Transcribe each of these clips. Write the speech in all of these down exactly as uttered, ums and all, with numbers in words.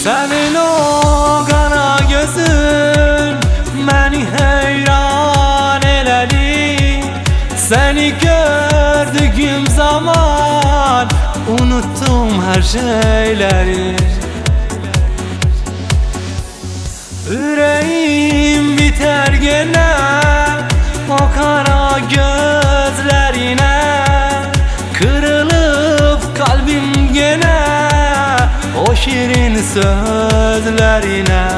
Senin o qara gözün məni heyran elədi. Seni gördüğüm zaman unuttum her şeyleri. Yüreğim biter gene o kara gözlerine. Kırılıp kalbim gene o şirin sözlerine.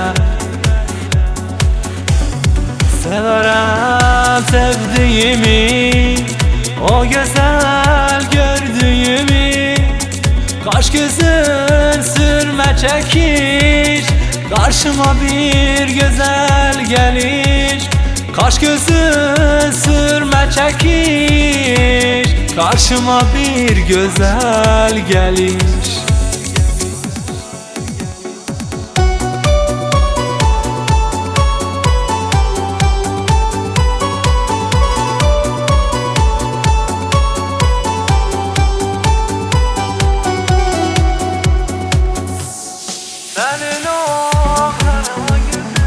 Severem sevdiğimi, o güzel gördüğümü. Kaş gözün sürme çekiş, karşıma bir güzel geliş. Kaş gözün sürme çekiş, karşıma bir güzel geliş. Senin o kara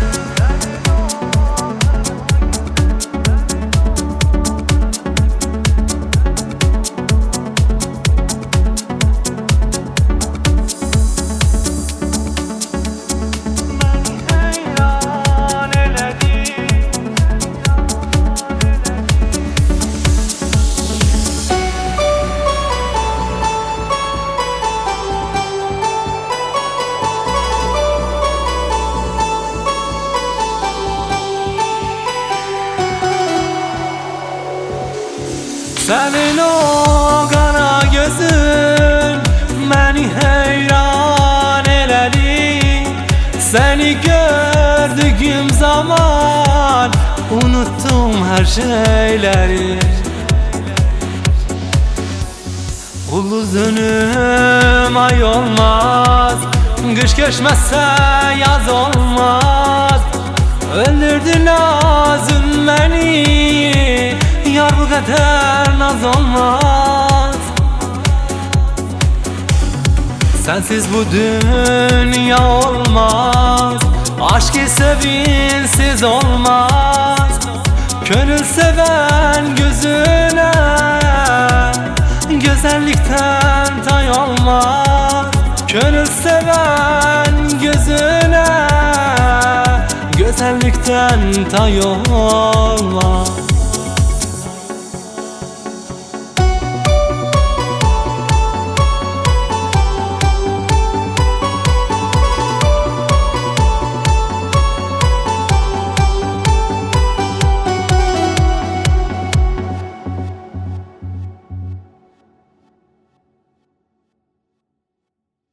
Senin o qara gözün məni heyran elədi. Seni gördüğüm zaman unuttum her şeyleri. Uluz önüm ay olmaz, kış geçmezse yaz olmaz. Öldürdü nazın beni, yar bu kadar naz olmaz. Sensiz bu dünya olmaz, aşk ise binsiz olmaz. Gönül seven gözüne güzellikten tay olmaz. Gönül seven gözüne güzellikten tay olmaz.